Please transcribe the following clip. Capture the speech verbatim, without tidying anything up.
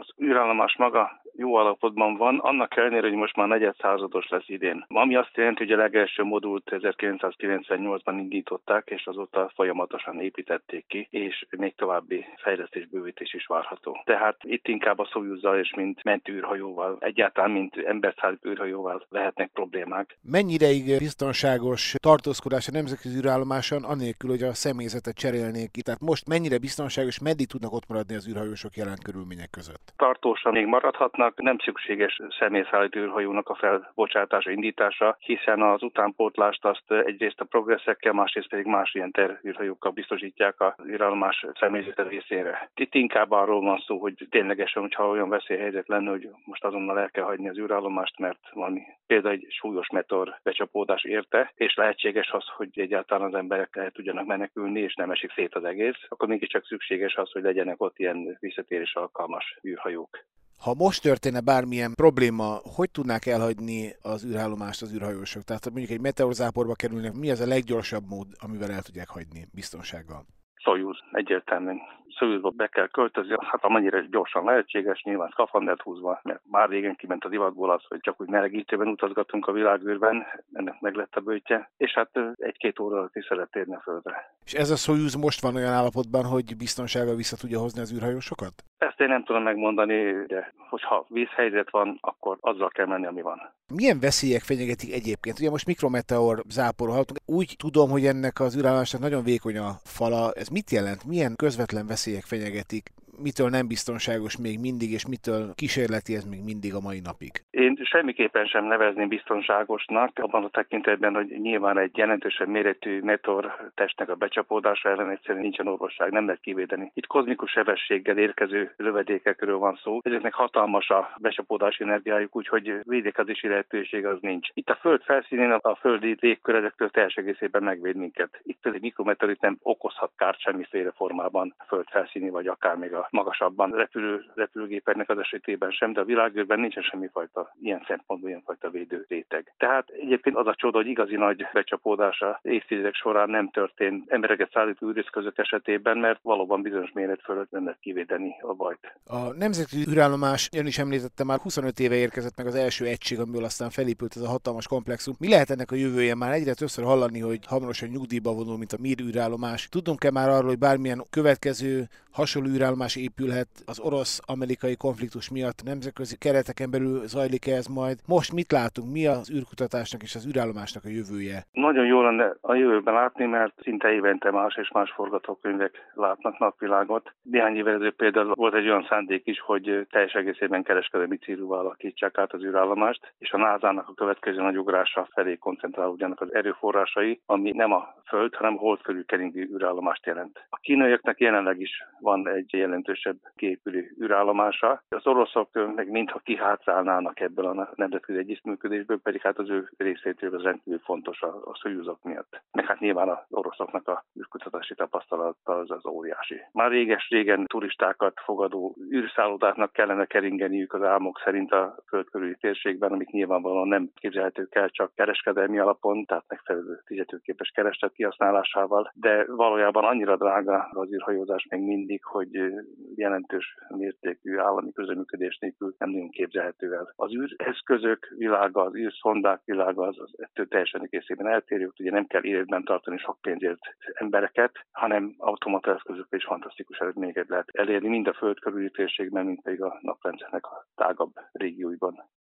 Az űrállomás maga jó állapotban van, annak ellenére, hogy most már negyedszázados lesz idén. Ami azt jelenti, hogy a legelső modult ezerkilencszázkilencvennyolcban indították, és azóta folyamatosan építették ki, és még további fejlesztés, bővítés is várható. Tehát itt inkább a Szojuzzal és mint mentőűrhajóval, egyáltalán mint emberszállító űrhajóval lehetnek problémák. Mennyi ideig biztonságos tartózkodás a nemzetközi űrállomáson, anélkül, hogy a személyzetet cserélnék ki? Tehát most mennyire biztonságos, meddig tudnak ott maradni az űrhajósok jelen körülmények között? Tartósan még maradhatnak, nem szükséges személyszállító űrhajónak a felbocsátása, indítása, hiszen az utánpótlást azt egyrészt a progresszekkel, másrészt pedig más ilyen terűrhajókkal biztosítják az űrállomás személyzete részére. Itt inkább arról van szó, hogy ténylegesen, hogyha olyan veszélyhelyzet lenne, hogy most azonnal el kell hagyni az űrállomást, mert valami például egy súlyos meteor becsapódás érte, és lehetséges az, hogy egyáltalán az emberek el tudjanak menekülni, és nem esik szét az egész, akkor mégiscsak szükséges az, hogy legyenek ott ilyen visszatérés alkalmas űrhajók. Ha most történne bármilyen probléma, hogy tudnák elhagyni az űrállomást az űrhajósok? Tehát mondjuk egy meteorzáporba kerülnek, mi az a leggyorsabb mód, amivel el tudják hagyni biztonsággal? Szojuz, egyértelműen. Szojuzba be kell költözni, hát amennyire gyorsan lehetséges, nyilván szkafandert húzva, mert már régen kiment a divatból az, hogy csak úgy melegítőben utazgatunk a világűrben, ennek meg lett a bőtje, és hát egy-két óra alatt is szeret térni a földre. És ez a Szojuz most van olyan állapotban, hogy biztonsággal vissza tudja hozni az űrhajósokat? Ezt én nem tudom megmondani, de hogyha vízhelyzet van, akkor azzal kell menni, ami van. Milyen veszélyek fenyegetik egyébként? Ugye most mikrometeor záporról hallottunk. Úgy tudom, hogy ennek az űrállomásnak nagyon vékony a fala. Ez mit jelent? Milyen közvetlen veszélyek fenyegetik? Mitől nem biztonságos még mindig, és mitől kísérleti ez még mindig a mai napig? Én semmiképpen sem nevezném biztonságosnak, abban a tekintetben, hogy nyilván egy jelentősebb méretű meteor testnek a becsapódása ellen egyszerűen nincsen orvosság, nem lehet kivédeni. Itt kozmikus sebességgel érkező lövedékekről van szó. Ezeknek hatalmas a becsapódási energiájuk, úgyhogy védekezési lehetőség az nincs. Itt a föld felszínén a földi légkör ezektől teljes egészében megvéd minket. Itt egy mikrometeorit nem okozhat kárt semmiféle formában a föld felszíni, vagy akár még a magasabban repülő repülőgépeknek az esetében sem, de a világűrben nincsen semmifajta ilyen szempontból ilyenfajta védő réteg. Tehát egyébként az a csoda, hogy igazi nagy becsapódása évtizedek során nem történt embereket szállító űreszközök esetében, mert valóban bizonyos méret fölött nem lehet kivédeni a bajt. A nemzetközi űrállomás, ön is említette, már huszonöt éve érkezett meg az első egység, amiből aztán felépült ez a hatalmas komplexum. Mi lehet ennek a jövője? Már egyre többször hallani, hogy hamarosan nyugdíjba vonul, mint a Mir űrállomás. Tudunk-e már arról, hogy bármilyen következő hasonló űrállomás épülhet az orosz-amerikai konfliktus miatt, nemzetközi kereteken belül zajlik-e ez majd? Most mit látunk? Mi az űrkutatásnak és az űrállomásnak a jövője? Nagyon jó lenne a jövőben látni, mert szinte évente más és más forgatókönyvek látnak napvilágot. Néhány évvel ezelőtt például volt egy olyan szándék is, hogy teljes egészében kereskedelmi célúval alakítsák át az űrállomást, és a nászának a következő nagy ugrása felé koncentrálódjanak az erőforrásai, ami nem a Föld, hanem a hold körül keringő űrállomást jelent. A kínaiaknak jelenleg is van egy jelentősebb kiépülő űrállomása. Az oroszok meg mintha kihátrálnának ebből a nemzetközi együttműködésből, pedig hát az ő részétől az rendkívül fontos a, a Szojuzok miatt. Meg hát nyilván az oroszoknak a űrkutatási tapasztalata az, az óriási. Már réges-régen turistákat fogadó űrszállodáknak kellene keringeniük az álmok szerint a föld körüli térségben, amik nyilvánvalóan nem képzelhetők el csak kereskedelmi alapon, tehát megfelelő fizetőképes kereslet kihasználásával, de valójában annyira drága az űrhajózás még mindig, hogy jelentős mértékű állami közreműködés nélkül nem nagyon képzelhető el. Az űreszközök világa, az űrszondák világa az, az ettől teljesen egészében eltérő, ugye nem kell életben tartani sok pénzért embereket, hanem automata eszközökkel is fantasztikus eredményeket lehet elérni, mind a föld körüli térségben, mind pedig a naprendszernek a tágabb régióiban.